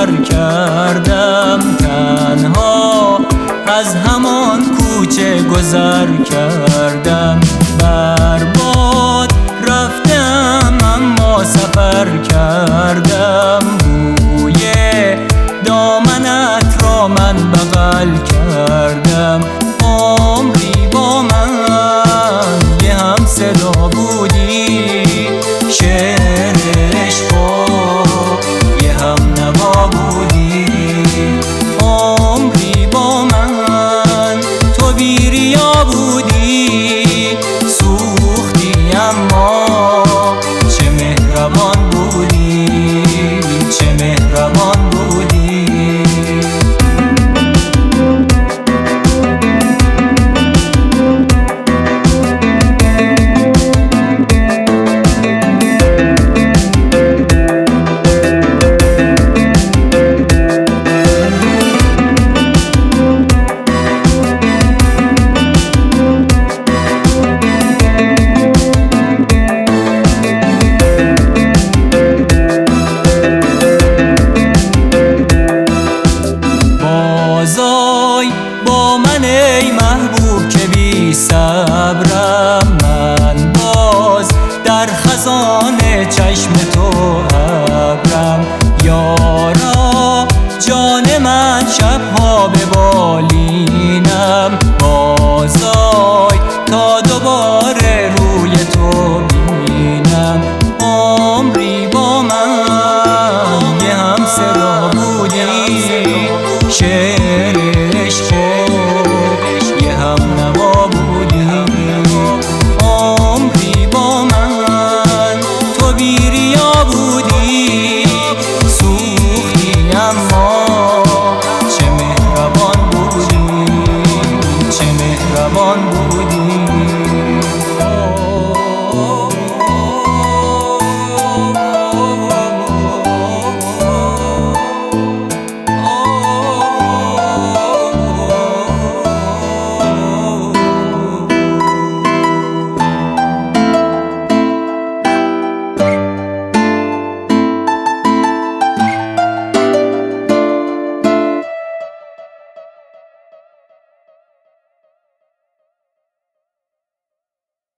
سفر کردم، تنها از همان کوچه گذر کردم. برباد رفتم اما سفر کردم، بوی دامنت را من بغل کردم. عمری با من یه هم صدا بودی، شعر عشق و یه هم نوا بودی. عمری با من تو بیریا بودی، سوختی اما چه مهربان بودی، چه مهربان بودی. با من ای محبوب که بی صبرم، من باز در خزان چشم تو ابرم. یارا جان من شبها به بالینم، بازا